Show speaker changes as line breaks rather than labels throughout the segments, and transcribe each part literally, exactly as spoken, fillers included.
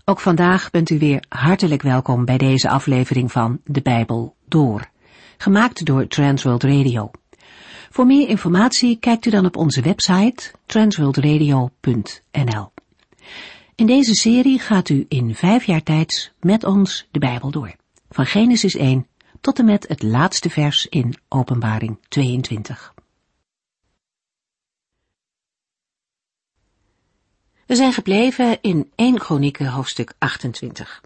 Ook vandaag bent u weer hartelijk welkom bij deze aflevering van De Bijbel Door, gemaakt door Transworld Radio. Voor meer informatie kijkt u dan op onze website transworld radio punt n l. In deze serie gaat u in vijf jaar tijd met ons de Bijbel door, van Genesis één tot en met het laatste vers in Openbaring tweeëntwintig. We zijn gebleven in Eerste Kronieken hoofdstuk achtentwintig.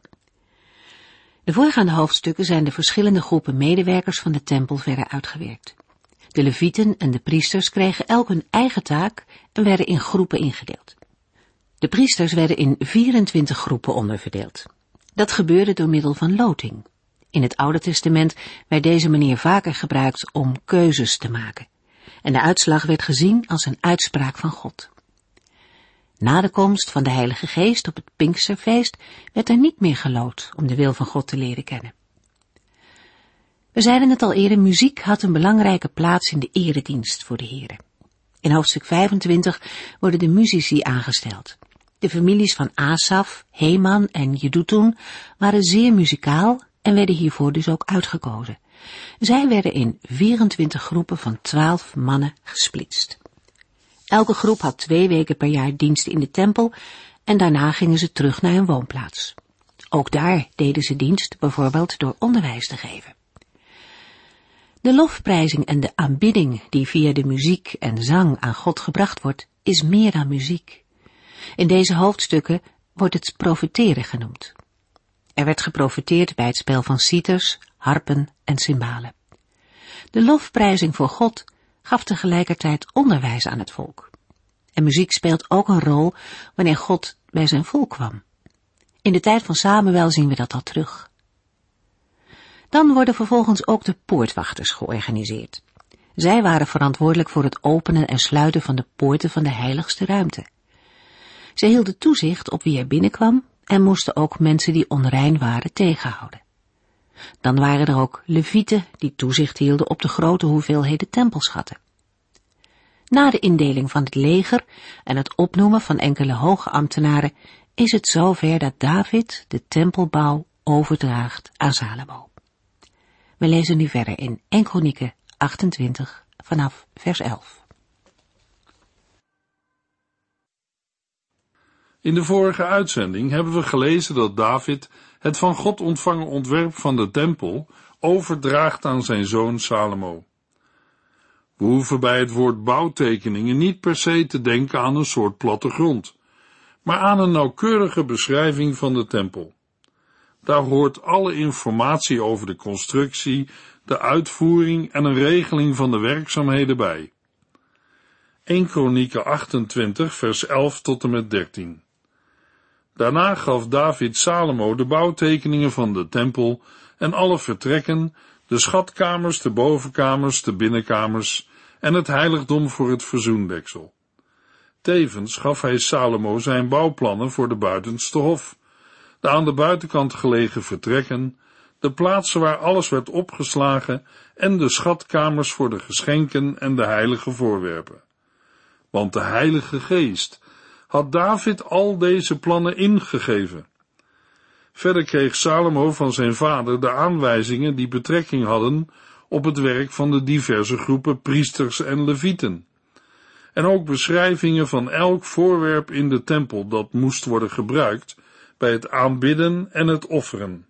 De voorgaande hoofdstukken zijn de verschillende groepen medewerkers van de tempel verder uitgewerkt. De levieten en de priesters kregen elk hun eigen taak en werden in groepen ingedeeld. De priesters werden in vierentwintig groepen onderverdeeld. Dat gebeurde door middel van loting. In het Oude Testament werd deze manier vaker gebruikt om keuzes te maken. En de uitslag werd gezien als een uitspraak van God. Na de komst van de Heilige Geest op het Pinksterfeest werd er niet meer geloot om de wil van God te leren kennen. We zeiden het al eerder, muziek had een belangrijke plaats in de eredienst voor de Here. In hoofdstuk vijfentwintig worden de muzici aangesteld. De families van Asaf, Heman en Jeduthun waren zeer muzikaal en werden hiervoor dus ook uitgekozen. Zij werden in vierentwintig groepen van twaalf mannen gesplitst. Elke groep had twee weken per jaar dienst in de tempel en daarna gingen ze terug naar hun woonplaats. Ook daar deden ze dienst, bijvoorbeeld door onderwijs te geven. De lofprijzing en de aanbidding die via de muziek en zang aan God gebracht wordt, is meer dan muziek. In deze hoofdstukken wordt het profeteren genoemd. Er werd geprofeteerd bij het spel van citers, harpen en cymbalen. De lofprijzing voor God gaf tegelijkertijd onderwijs aan het volk. En muziek speelt ook een rol wanneer God bij zijn volk kwam. In de tijd van Samuel zien we dat al terug. Dan worden vervolgens ook de poortwachters georganiseerd. Zij waren verantwoordelijk voor het openen en sluiten van de poorten van de heiligste ruimte. Zij hielden toezicht op wie er binnenkwam en moesten ook mensen die onrein waren tegenhouden. Dan waren er ook levieten die toezicht hielden op de grote hoeveelheden tempelschatten. Na de indeling van het leger en het opnoemen van enkele hoge ambtenaren is het zover dat David de tempelbouw overdraagt aan Salomo. We lezen nu verder in Eerste Kronieken achtentwintig vanaf vers elf.
In de vorige uitzending hebben we gelezen dat David het van God ontvangen ontwerp van de tempel overdraagt aan zijn zoon Salomo. We hoeven bij het woord bouwtekeningen niet per se te denken aan een soort plattegrond, maar aan een nauwkeurige beschrijving van de tempel. Daar hoort alle informatie over de constructie, de uitvoering en een regeling van de werkzaamheden bij. Eerste Kronieken achtentwintig vers elf tot en met dertien. Daarna gaf David Salomo de bouwtekeningen van de tempel en alle vertrekken, de schatkamers, de bovenkamers, de binnenkamers en het heiligdom voor het verzoendeksel. Tevens gaf hij Salomo zijn bouwplannen voor de buitenste hof, de aan de buitenkant gelegen vertrekken, de plaatsen waar alles werd opgeslagen en de schatkamers voor de geschenken en de heilige voorwerpen. Want de Heilige Geest had David al deze plannen ingegeven. Verder kreeg Salomo van zijn vader de aanwijzingen die betrekking hadden op het werk van de diverse groepen priesters en levieten. En ook beschrijvingen van elk voorwerp in de tempel dat moest worden gebruikt bij het aanbidden en het offeren.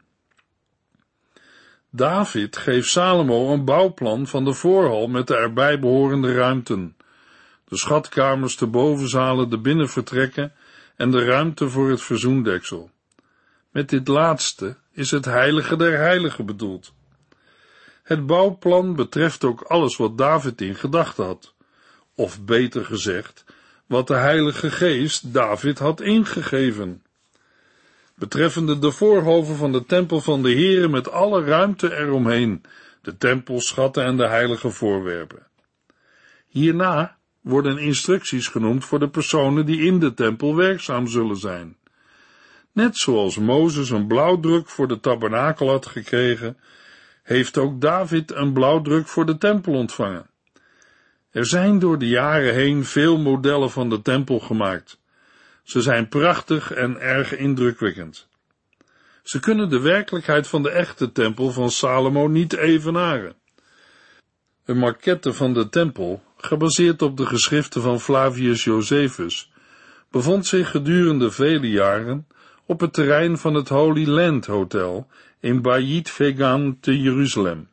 David geeft Salomo een bouwplan van de voorhal met de erbij behorende ruimten, de schatkamers, de bovenzalen, de binnenvertrekken en de ruimte voor het verzoendeksel. Met dit laatste is het heilige der heiligen bedoeld. Het bouwplan betreft ook alles wat David in gedachten had, of beter gezegd, wat de Heilige Geest David had ingegeven. Betreffende de voorhoven van de tempel van de Here met alle ruimte eromheen, de tempelschatten en de heilige voorwerpen. Hierna worden instructies genoemd voor de personen die in de tempel werkzaam zullen zijn. Net zoals Mozes een blauwdruk voor de tabernakel had gekregen, heeft ook David een blauwdruk voor de tempel ontvangen. Er zijn door de jaren heen veel modellen van de tempel gemaakt, Ze zijn prachtig en erg indrukwekkend. Ze kunnen de werkelijkheid van de echte tempel van Salomo niet evenaren. Een maquette van de tempel, gebaseerd op de geschriften van Flavius Josephus, bevond zich gedurende vele jaren op het terrein van het Holy Land Hotel in Bayit Vegan te Jeruzalem.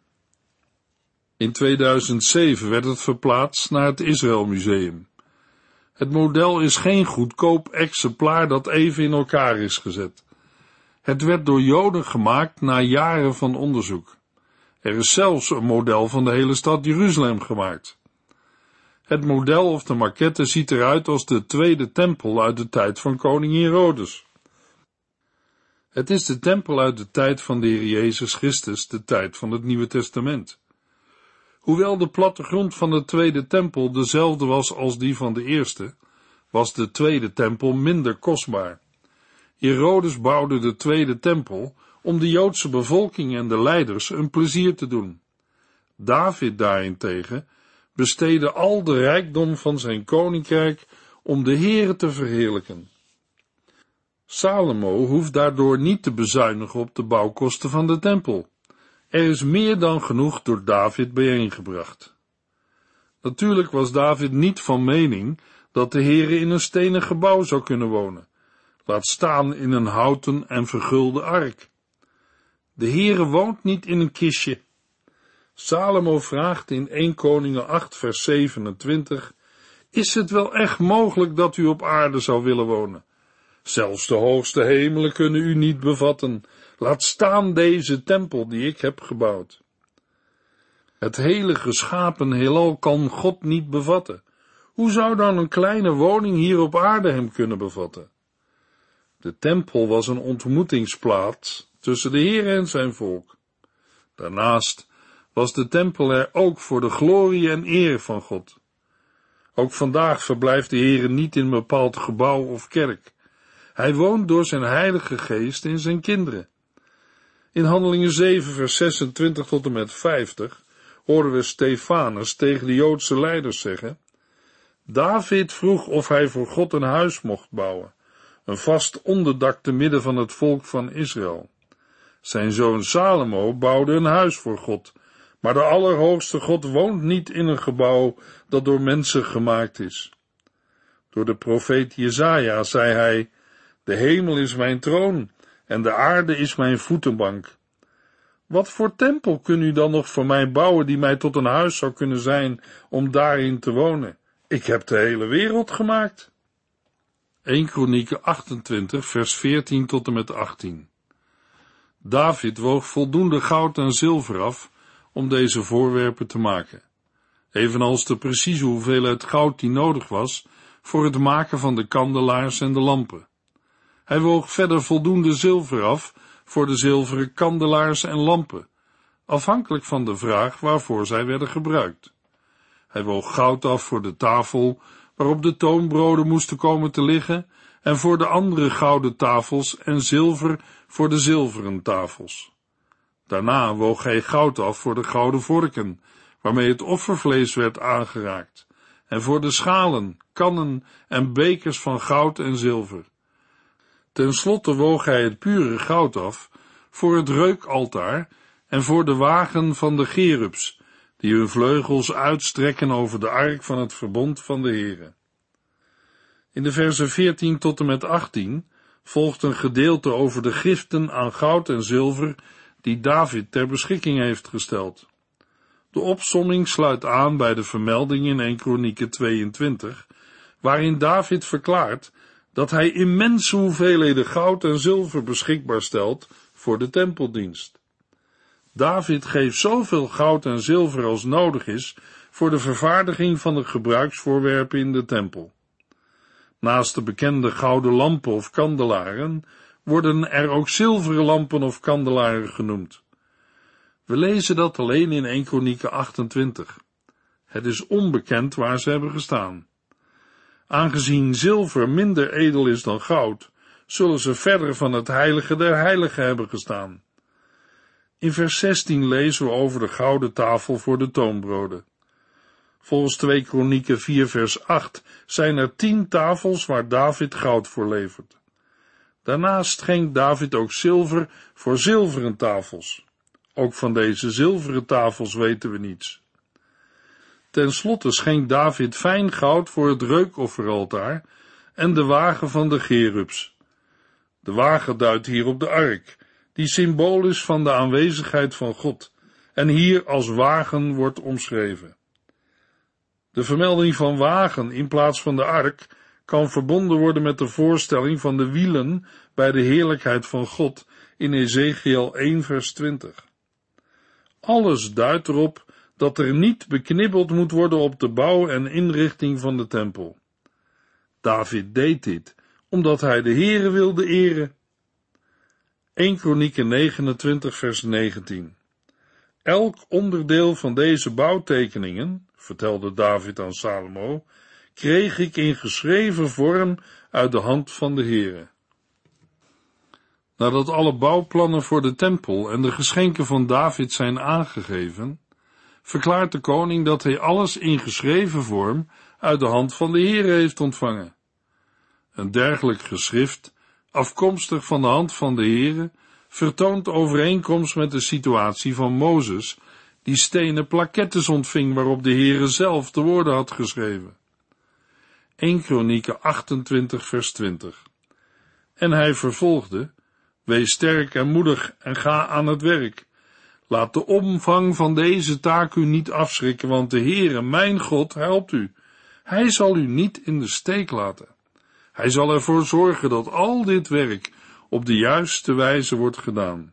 In tweeduizend zeven werd het verplaatst naar het Israël Museum. Het model is geen goedkoop exemplaar dat even in elkaar is gezet. Het werd door Joden gemaakt na jaren van onderzoek. Er is zelfs een model van de hele stad Jeruzalem gemaakt. Het model of de maquette ziet eruit als de tweede tempel uit de tijd van koning Herodes. Het is de tempel uit de tijd van de Heer Jezus Christus, de tijd van het Nieuwe Testament. Hoewel de plattegrond van de tweede tempel dezelfde was als die van de eerste, was de tweede tempel minder kostbaar. Herodes bouwde de tweede tempel om de Joodse bevolking en de leiders een plezier te doen. David daarentegen besteedde al de rijkdom van zijn koninkrijk om de Heere te verheerlijken. Salomo hoeft daardoor niet te bezuinigen op de bouwkosten van de tempel. Er is meer dan genoeg door David bijeengebracht. Natuurlijk was David niet van mening dat de Heere in een stenen gebouw zou kunnen wonen, laat staan in een houten en vergulde ark. De Heere woont niet in een kistje. Salomo vraagt in Eerste Koningen acht vers zevenentwintig, is het wel echt mogelijk dat u op aarde zou willen wonen? Zelfs de hoogste hemelen kunnen u niet bevatten, laat staan deze tempel die ik heb gebouwd. Het hele geschapen heelal kan God niet bevatten. Hoe zou dan een kleine woning hier op aarde hem kunnen bevatten? De tempel was een ontmoetingsplaats tussen de Heer en zijn volk. Daarnaast was de tempel er ook voor de glorie en eer van God. Ook vandaag verblijft de Heer niet in een bepaald gebouw of kerk. Hij woont door zijn heilige geest in zijn kinderen. In Handelingen zeven vers zesentwintig tot en met vijftig horen we Stefanus tegen de Joodse leiders zeggen: David vroeg of hij voor God een huis mocht bouwen, een vast onderdak te midden van het volk van Israël. Zijn zoon Salomo bouwde een huis voor God, maar de Allerhoogste God woont niet in een gebouw dat door mensen gemaakt is. Door de profeet Jesaja zei hij: de hemel is mijn troon en de aarde is mijn voetenbank. Wat voor tempel kunt u dan nog voor mij bouwen die mij tot een huis zou kunnen zijn om daarin te wonen? Ik heb de hele wereld gemaakt. Eerste Kronieken achtentwintig vers veertien tot en met achttien. David woog voldoende goud en zilver af om deze voorwerpen te maken, evenals de precieze hoeveelheid goud die nodig was voor het maken van de kandelaars en de lampen. Hij woog verder voldoende zilver af voor de zilveren kandelaars en lampen, afhankelijk van de vraag waarvoor zij werden gebruikt. Hij woog goud af voor de tafel waarop de toonbroden moesten komen te liggen en voor de andere gouden tafels en zilver voor de zilveren tafels. Daarna woog hij goud af voor de gouden vorken, waarmee het offervlees werd aangeraakt, en voor de schalen, kannen en bekers van goud en zilver. Ten slotte woog hij het pure goud af voor het reukaltaar en voor de wagen van de cherubs, die hun vleugels uitstrekken over de ark van het verbond van de Heere. In de versen veertien tot en met achttien volgt een gedeelte over de giften aan goud en zilver die David ter beschikking heeft gesteld. De opsomming sluit aan bij de vermelding in Eerste Kronieken tweeëntwintig, waarin David verklaart dat hij immense hoeveelheden goud en zilver beschikbaar stelt voor de tempeldienst. David geeft zoveel goud en zilver als nodig is voor de vervaardiging van de gebruiksvoorwerpen in de tempel. Naast de bekende gouden lampen of kandelaren worden er ook zilveren lampen of kandelaren genoemd. We lezen dat alleen in Eerste Kronieken achtentwintig. Het is onbekend waar ze hebben gestaan. Aangezien zilver minder edel is dan goud, zullen ze verder van het heilige der heiligen hebben gestaan. In vers zestien lezen we over de gouden tafel voor de toonbroden. Volgens twee Kronieken vier vers acht zijn er tien tafels waar David goud voor levert. Daarnaast schenkt David ook zilver voor zilveren tafels. Ook van deze zilveren tafels weten we niets. Ten slotte schenkt David fijn goud voor het reukofferaltaar en de wagen van de gerubs. De wagen duidt hier op de ark, die symbool is van de aanwezigheid van God, en hier als wagen wordt omschreven. De vermelding van wagen in plaats van de ark kan verbonden worden met de voorstelling van de wielen bij de heerlijkheid van God in Ezekiel één vers twintig. Alles duidt erop dat er niet beknibbeld moet worden op de bouw en inrichting van de tempel. David deed dit, omdat hij de Heere wilde eren. Eerste Kronieken negenentwintig vers negentien. Elk onderdeel van deze bouwtekeningen, vertelde David aan Salomo, kreeg ik in geschreven vorm uit de hand van de Heere. Nadat alle bouwplannen voor de tempel en de geschenken van David zijn aangegeven, verklaart de koning dat hij alles in geschreven vorm uit de hand van de Heere heeft ontvangen. Een dergelijk geschrift, afkomstig van de hand van de Heere, vertoont overeenkomst met de situatie van Mozes, die stenen plakettes ontving waarop de Heere zelf de woorden had geschreven. Eerste Kronieken achtentwintig vers twintig. En hij vervolgde: wees sterk en moedig en ga aan het werk. Laat de omvang van deze taak u niet afschrikken, want de Heere, mijn God, helpt u. Hij zal u niet in de steek laten. Hij zal ervoor zorgen dat al dit werk op de juiste wijze wordt gedaan.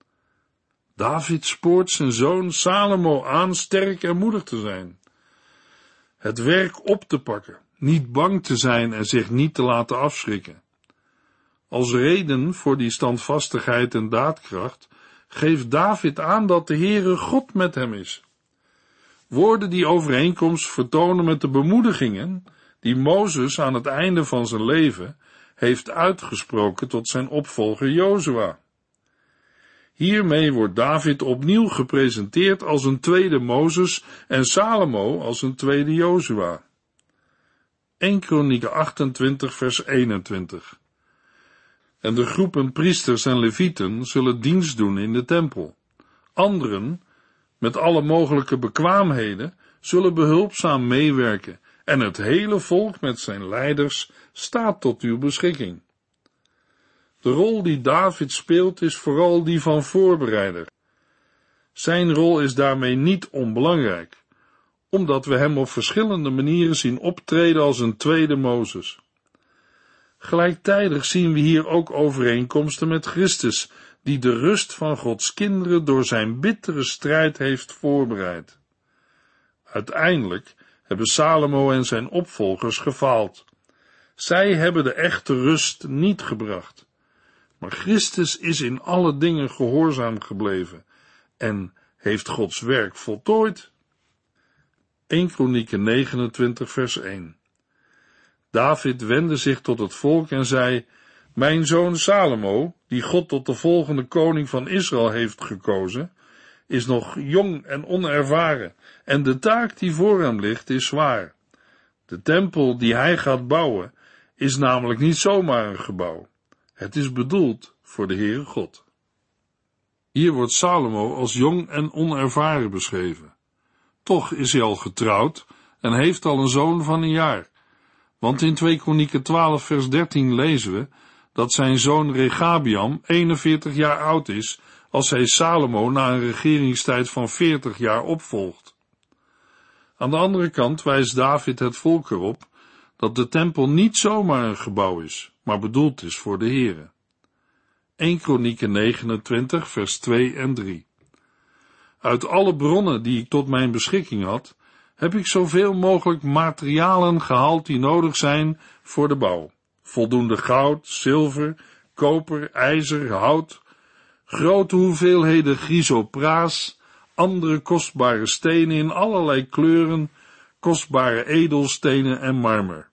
David spoort zijn zoon Salomo aan sterk en moedig te zijn. Het werk op te pakken, niet bang te zijn en zich niet te laten afschrikken. Als reden voor die standvastigheid en daadkracht geeft David aan dat de Heere God met hem is. Woorden die overeenkomst vertonen met de bemoedigingen die Mozes aan het einde van zijn leven heeft uitgesproken tot zijn opvolger Jozua. Hiermee wordt David opnieuw gepresenteerd als een tweede Mozes en Salomo als een tweede Jozua. Eerste Kronieken achtentwintig vers eenentwintig. En de groepen priesters en levieten zullen dienst doen in de tempel. Anderen, met alle mogelijke bekwaamheden, zullen behulpzaam meewerken, en het hele volk met zijn leiders staat tot uw beschikking. De rol die David speelt is vooral die van voorbereider. Zijn rol is daarmee niet onbelangrijk, omdat we hem op verschillende manieren zien optreden als een tweede Mozes. Gelijktijdig zien we hier ook overeenkomsten met Christus, die de rust van Gods kinderen door zijn bittere strijd heeft voorbereid. Uiteindelijk hebben Salomo en zijn opvolgers gefaald. Zij hebben de echte rust niet gebracht. Maar Christus is in alle dingen gehoorzaam gebleven en heeft Gods werk voltooid. Eerste Kronieken negenentwintig vers één. David wendde zich tot het volk en zei: mijn zoon Salomo, die God tot de volgende koning van Israël heeft gekozen, is nog jong en onervaren, en de taak die voor hem ligt is zwaar. De tempel die hij gaat bouwen is namelijk niet zomaar een gebouw. Het is bedoeld voor de Heere God. Hier wordt Salomo als jong en onervaren beschreven. Toch is hij al getrouwd en heeft al een zoon van een jaar. Want in twee Kronieken twaalf vers dertien lezen we dat zijn zoon Rechabiam eenenveertig jaar oud is als hij Salomo na een regeringstijd van veertig jaar opvolgt. Aan de andere kant wijst David het volk erop dat de tempel niet zomaar een gebouw is, maar bedoeld is voor de Heere. Eerste Kronieken negenentwintig vers twee en drie. Uit alle bronnen die ik tot mijn beschikking had, heb ik zoveel mogelijk materialen gehaald die nodig zijn voor de bouw. Voldoende goud, zilver, koper, ijzer, hout, grote hoeveelheden chrysopraas, andere kostbare stenen in allerlei kleuren, kostbare edelstenen en marmer.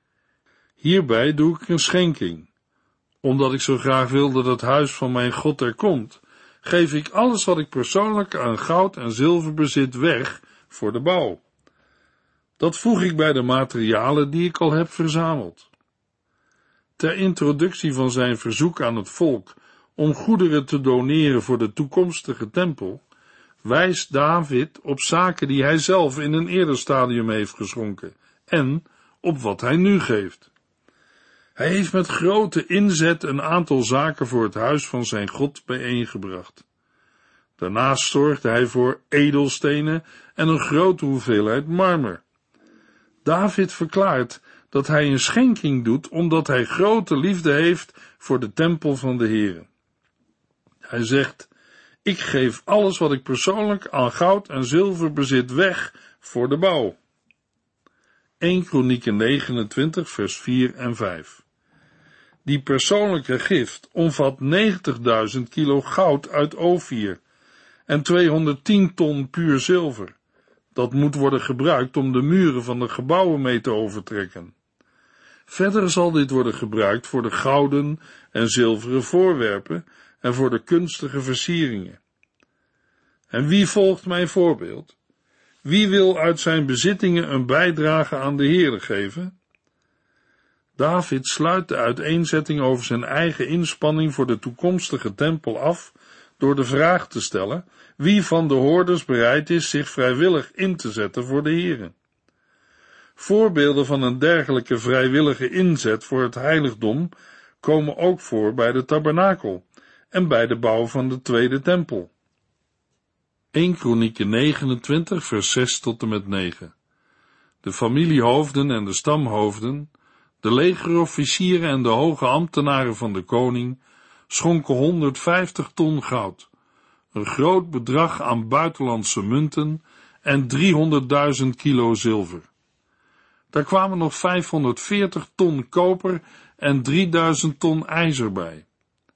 Hierbij doe ik een schenking. Omdat ik zo graag wil dat het huis van mijn God er komt, geef ik alles wat ik persoonlijk aan goud en zilver bezit weg voor de bouw. Dat voeg ik bij de materialen die ik al heb verzameld. Ter introductie van zijn verzoek aan het volk om goederen te doneren voor de toekomstige tempel, wijst David op zaken die hij zelf in een eerder stadium heeft geschonken en op wat hij nu geeft. Hij heeft met grote inzet een aantal zaken voor het huis van zijn God bijeengebracht. Daarnaast zorgde hij voor edelstenen en een grote hoeveelheid marmer. David verklaart dat hij een schenking doet omdat hij grote liefde heeft voor de tempel van de Heere. Hij zegt: ik geef alles wat ik persoonlijk aan goud en zilver bezit weg voor de bouw. Eerste Kronieken negenentwintig vers vier en vijf. Die persoonlijke gift omvat negentigduizend kilo goud uit Ofir en tweehonderdtien ton puur zilver. Dat moet worden gebruikt om de muren van de gebouwen mee te overtrekken. Verder zal dit worden gebruikt voor de gouden en zilveren voorwerpen en voor de kunstige versieringen. En wie volgt mijn voorbeeld? Wie wil uit zijn bezittingen een bijdrage aan de Heere geven? David sluit de uiteenzetting over zijn eigen inspanning voor de toekomstige tempel af door de vraag te stellen wie van de hoorders bereid is zich vrijwillig in te zetten voor de Heere. Voorbeelden van een dergelijke vrijwillige inzet voor het heiligdom komen ook voor bij de tabernakel en bij de bouw van de tweede tempel. Eerste Kronieken negenentwintig vers zes tot en met negen. De familiehoofden en de stamhoofden, de legerofficieren en de hoge ambtenaren van de koning schonken honderdvijftig ton goud, een groot bedrag aan buitenlandse munten en driehonderdduizend kilo zilver. Daar kwamen nog vijfhonderdveertig ton koper en drieduizend ton ijzer bij.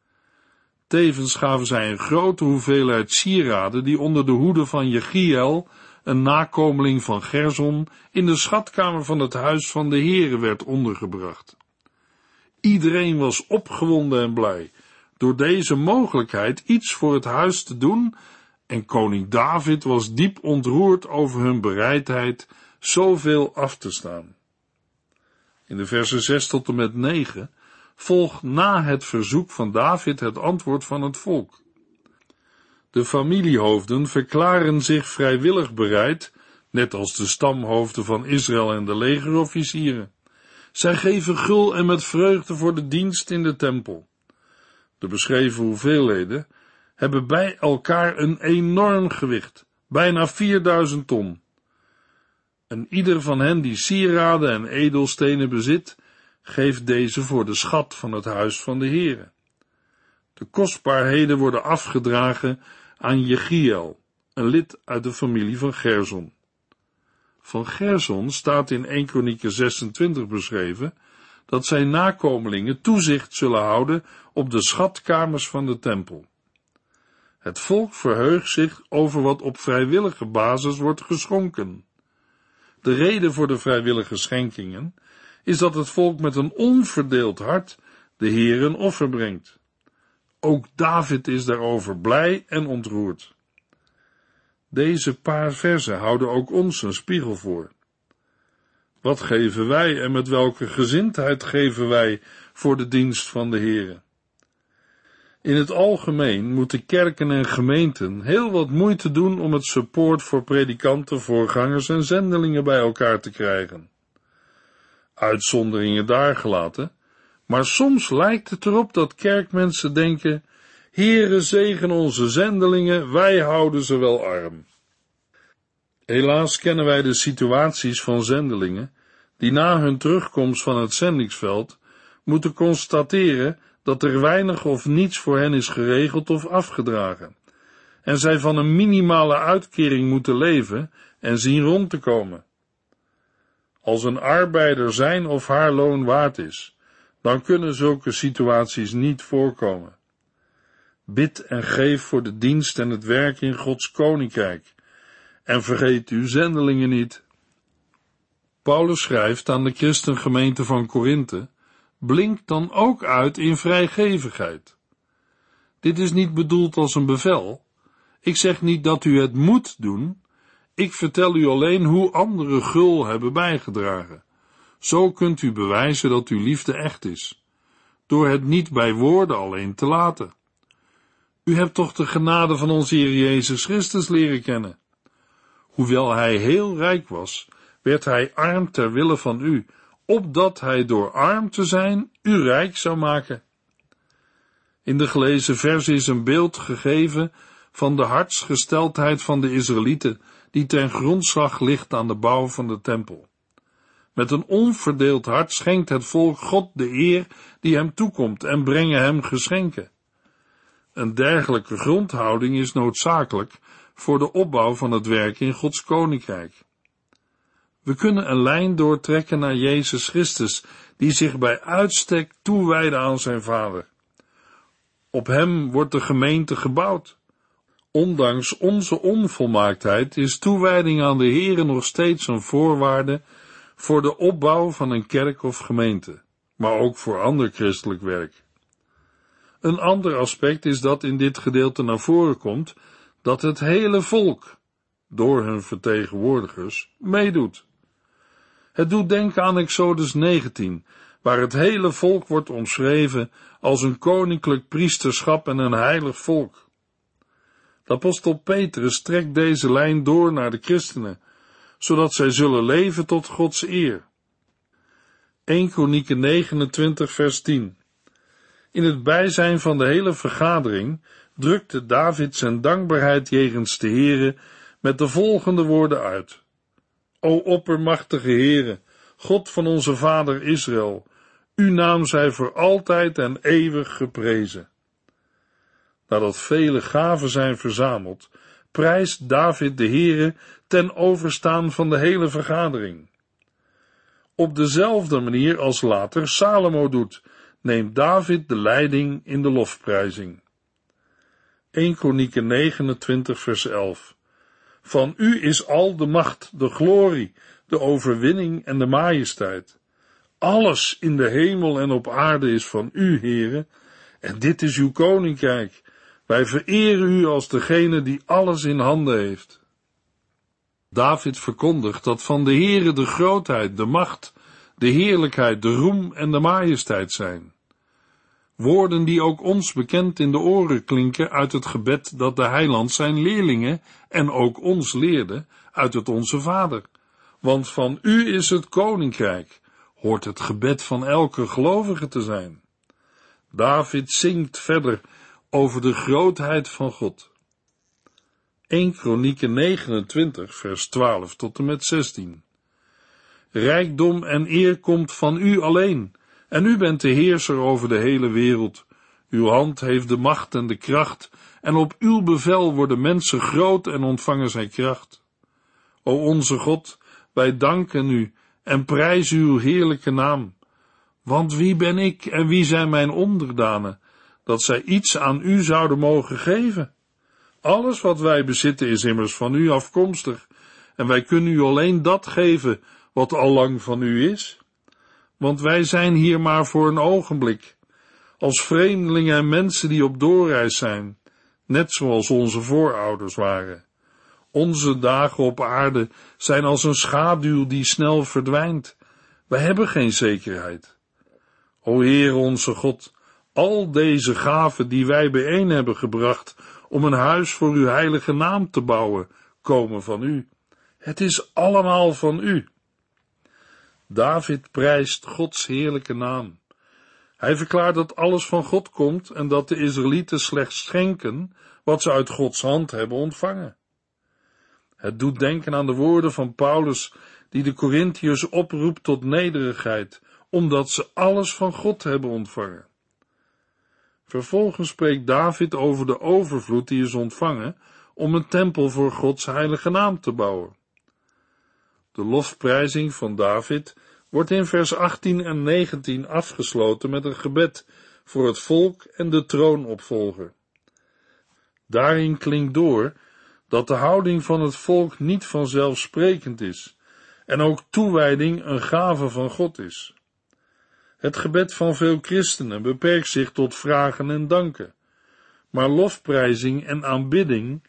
Tevens gaven zij een grote hoeveelheid sieraden die onder de hoede van Jechiel, een nakomeling van Gerson, in de schatkamer van het huis van de Heere werd ondergebracht. Iedereen was opgewonden en blij door deze mogelijkheid iets voor het huis te doen, en koning David was diep ontroerd over hun bereidheid zoveel af te staan. In de versen zes tot en met negen volgt na het verzoek van David het antwoord van het volk. De familiehoofden verklaren zich vrijwillig bereid, net als de stamhoofden van Israël en de legerofficieren. Zij geven gul en met vreugde voor de dienst in de tempel. De beschreven hoeveelheden hebben bij elkaar een enorm gewicht, bijna vierduizend ton. En ieder van hen die sieraden en edelstenen bezit, geeft deze voor de schat van het huis van de Heere. De kostbaarheden worden afgedragen aan Jechiel, een lid uit de familie van Gerson. Van Gerson staat in Eerste Kronieken zesentwintig beschreven dat zijn nakomelingen toezicht zullen houden op de schatkamers van de tempel. Het volk verheugt zich over wat op vrijwillige basis wordt geschonken. De reden voor de vrijwillige schenkingen is dat het volk met een onverdeeld hart de Heere een offer brengt. Ook David is daarover blij en ontroerd. Deze paar verzen houden ook ons een spiegel voor. Wat geven wij en met welke gezindheid geven wij voor de dienst van de Heere? In het algemeen moeten kerken en gemeenten heel wat moeite doen om het support voor predikanten, voorgangers en zendelingen bij elkaar te krijgen. Uitzonderingen daar gelaten, maar soms lijkt het erop dat kerkmensen denken: Heere, zegen onze zendelingen, wij houden ze wel arm. Helaas kennen wij de situaties van zendelingen die na hun terugkomst van het zendingsveld moeten constateren dat er weinig of niets voor hen is geregeld of afgedragen, en zij van een minimale uitkering moeten leven en zien rond te komen. Als een arbeider zijn of haar loon waard is, dan kunnen zulke situaties niet voorkomen. Bid en geef voor de dienst en het werk in Gods koninkrijk, en vergeet uw zendelingen niet. Paulus schrijft aan de christengemeente van Korinthe: blink dan ook uit in vrijgevigheid. Dit is niet bedoeld als een bevel. Ik zeg niet dat u het moet doen, Ik vertel u alleen hoe anderen gul hebben bijgedragen. Zo kunt u bewijzen dat uw liefde echt is, door het niet bij woorden alleen te laten. U hebt toch de genade van onze Heer Jezus Christus leren kennen. Hoewel hij heel rijk was, werd hij arm ter wille van u, opdat hij door arm te zijn u rijk zou maken. In de gelezen vers is een beeld gegeven van de hartsgesteldheid van de Israëlieten, die ten grondslag ligt aan de bouw van de tempel. Met een onverdeeld hart schenkt het volk God de eer die hem toekomt en brengen hem geschenken. Een dergelijke grondhouding is noodzakelijk voor de opbouw van het werk in Gods koninkrijk. We kunnen een lijn doortrekken naar Jezus Christus, die zich bij uitstek toewijde aan zijn Vader. Op hem wordt de gemeente gebouwd. Ondanks onze onvolmaaktheid is toewijding aan de Heere nog steeds een voorwaarde voor de opbouw van een kerk of gemeente, maar ook voor ander christelijk werk. Een ander aspect is dat in dit gedeelte naar voren komt dat het hele volk, door hun vertegenwoordigers, meedoet. Het doet denken aan Exodus negentien, waar het hele volk wordt omschreven als een koninklijk priesterschap en een heilig volk. De apostel Petrus trekt deze lijn door naar de christenen, zodat zij zullen leven tot Gods eer. Eerste Kronieken negenentwintig vers tien. In het bijzijn van de hele vergadering drukte David zijn dankbaarheid jegens de Heere met de volgende woorden uit. O oppermachtige Heere, God van onze vader Israël, uw naam zij voor altijd en eeuwig geprezen. Nadat vele gaven zijn verzameld, prijst David de Heere ten overstaan van de hele vergadering. Op dezelfde manier als later Salomo doet, neemt David de leiding in de lofprijzing. Eerste Kronieken negenentwintig vers elf. Van u is al de macht, de glorie, de overwinning en de majesteit. Alles in de hemel en op aarde is van u, Heere, en dit is uw koninkrijk. Wij vereren u als degene die alles in handen heeft. David verkondigt dat van de Heere de grootheid, de macht, de heerlijkheid, de roem en de majesteit zijn. Woorden die ook ons bekend in de oren klinken uit het gebed dat de Heiland zijn leerlingen en ook ons leerde uit het Onze Vader. Want van u is het koninkrijk, hoort het gebed van elke gelovige te zijn. David zingt verder over de grootheid van God. Eerste Kronieken negenentwintig vers twaalf tot en met zestien. Rijkdom en eer komt van u alleen, en u bent de heerser over de hele wereld. Uw hand heeft de macht en de kracht, en op uw bevel worden mensen groot en ontvangen zij kracht. O onze God, wij danken u en prijzen uw heerlijke naam. Want wie ben ik en wie zijn mijn onderdanen, dat zij iets aan u zouden mogen geven? Alles wat wij bezitten is immers van u afkomstig, en wij kunnen u alleen dat geven wat al lang van u is. Want wij zijn hier maar voor een ogenblik, als vreemdelingen en mensen die op doorreis zijn, net zoals onze voorouders waren. Onze dagen op aarde zijn als een schaduw die snel verdwijnt. Wij hebben geen zekerheid. O Heer onze God, al deze gaven die wij bijeen hebben gebracht om een huis voor uw heilige naam te bouwen, komen van u. Het is allemaal van u. David prijst Gods heerlijke naam. Hij verklaart dat alles van God komt en dat de Israëlieten slechts schenken wat ze uit Gods hand hebben ontvangen. Het doet denken aan de woorden van Paulus, die de Korintiërs oproept tot nederigheid, omdat ze alles van God hebben ontvangen. Vervolgens spreekt David over de overvloed die is ontvangen om een tempel voor Gods heilige naam te bouwen. De lofprijzing van David wordt in vers achttien en negentien afgesloten met een gebed voor het volk en de troonopvolger. Daarin klinkt door dat de houding van het volk niet vanzelfsprekend is en ook toewijding een gave van God is. Het gebed van veel christenen beperkt zich tot vragen en danken, maar lofprijzing en aanbidding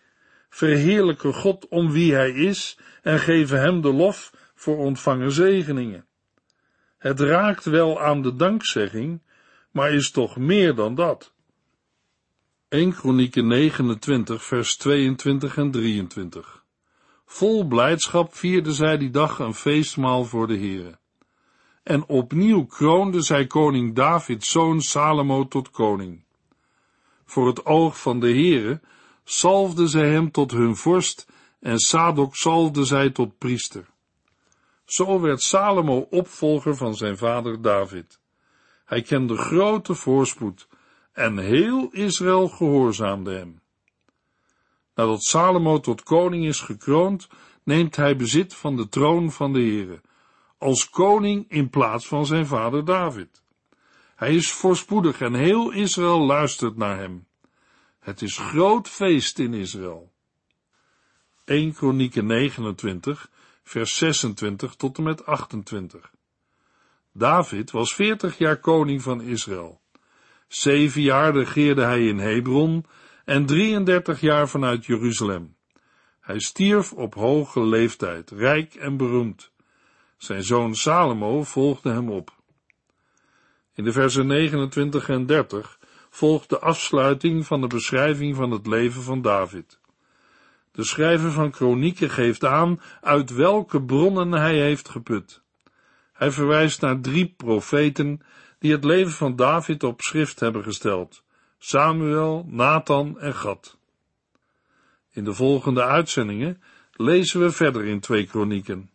verheerlijken God om wie hij is en geven hem de lof voor ontvangen zegeningen. Het raakt wel aan de dankzegging, maar is toch meer dan dat. Eerste Kronieken negenentwintig, vers tweeëntwintig en drieëntwintig. Vol blijdschap vierden zij die dag een feestmaal voor de Heere. En opnieuw kroonde zij koning Davids zoon Salomo tot koning. Voor het oog van de Heere zalfde zij hem tot hun vorst en Sadok zalfde zij tot priester. Zo werd Salomo opvolger van zijn vader David. Hij kende grote voorspoed en heel Israël gehoorzaamde hem. Nadat Salomo tot koning is gekroond, neemt hij bezit van de troon van de Heere, als koning in plaats van zijn vader David. Hij is voorspoedig en heel Israël luistert naar hem. Het is groot feest in Israël. Eerste Kronieken negenentwintig, vers zesentwintig tot en met achtentwintig. David was veertig jaar koning van Israël. Zeven jaar regeerde hij in Hebron en drieëndertig jaar vanuit Jeruzalem. Hij stierf op hoge leeftijd, rijk en beroemd. Zijn zoon Salomo volgde hem op. In de versen negenentwintig en dertig volgt de afsluiting van de beschrijving van het leven van David. De schrijver van Kronieken geeft aan uit welke bronnen hij heeft geput. Hij verwijst naar drie profeten die het leven van David op schrift hebben gesteld: Samuel, Nathan en Gad. In de volgende uitzendingen lezen we verder in twee Kronieken.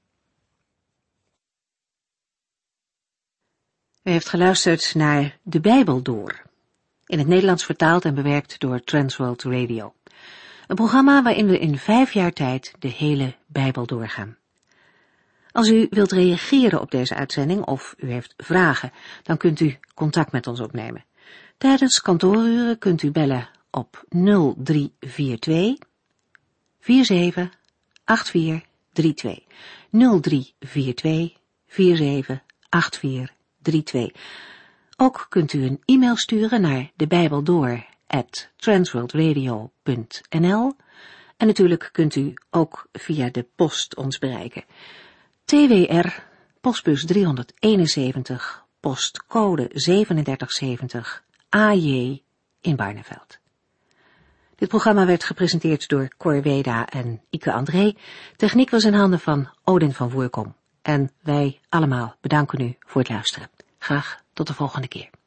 U heeft geluisterd naar De Bijbel Door, in het Nederlands vertaald en bewerkt door Transworld Radio. Een programma waarin we in vijf jaar tijd de hele Bijbel doorgaan. Als u wilt reageren op deze uitzending of u heeft vragen, dan kunt u contact met ons opnemen. Tijdens kantooruren kunt u bellen op nul drie vier twee, vier zeven acht vier drie twee. nul drie vier twee, vier zeven acht vier drie twee. Ook kunt u een e-mail sturen naar debijbeldoor at transworldradio punt n l en natuurlijk kunt u ook via de post ons bereiken. T W R, postbus driehonderdeenenzeventig, postcode drieënzeventig zeventig, A J in Barneveld. Dit programma werd gepresenteerd door Cor Weda en Ike André. Techniek was in handen van Odin van Voerkom. En wij allemaal bedanken u voor het luisteren. Graag tot de volgende keer.